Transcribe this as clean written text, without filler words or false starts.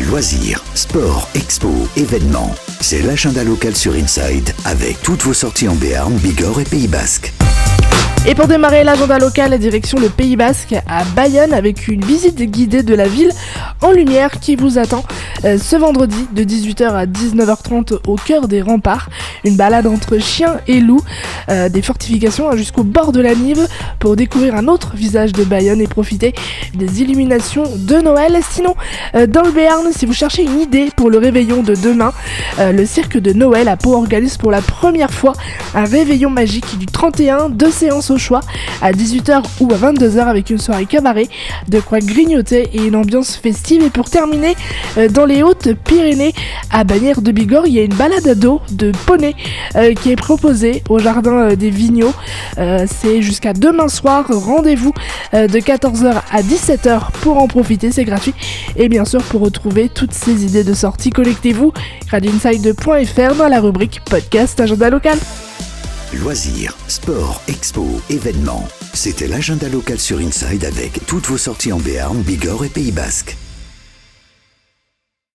Loisirs, sport, expo, événements. C'est l'agenda local sur Inside avec toutes vos sorties en Béarn, Bigorre et Pays Basque. Et pour démarrer l'agenda local, direction le Pays Basque à Bayonne avec une visite guidée de la ville en lumière qui vous attend ce vendredi de 18h à 19h30 au cœur des remparts. Une balade entre chiens et loups, des fortifications jusqu'au bord de la Nive pour découvrir un autre visage de Bayonne et profiter des illuminations de Noël. Sinon, dans le Béarn, si vous cherchez une idée pour le réveillon de demain, le cirque de Noël à Pau organise pour la première fois un réveillon magique du 31, 2 séances au choix à 18h ou à 22h avec une soirée cabaret, de quoi grignoter et une ambiance festive. Et pour terminer, dans les Hautes-Pyrénées à Bagnères de Bigorre, il y a une balade à dos de poney qui est proposée au jardin des Vigneaux. C'est jusqu'à demain soir, rendez-vous de 14h à 17h pour en profiter, c'est gratuit. Et bien sûr, pour retrouver toutes ces idées de sortie, connectez-vous radioside.fr dans la rubrique podcast agenda local. Loisirs, sport, expo, événements. C'était l'agenda local sur Inside avec toutes vos sorties en Béarn, Bigorre et Pays Basque.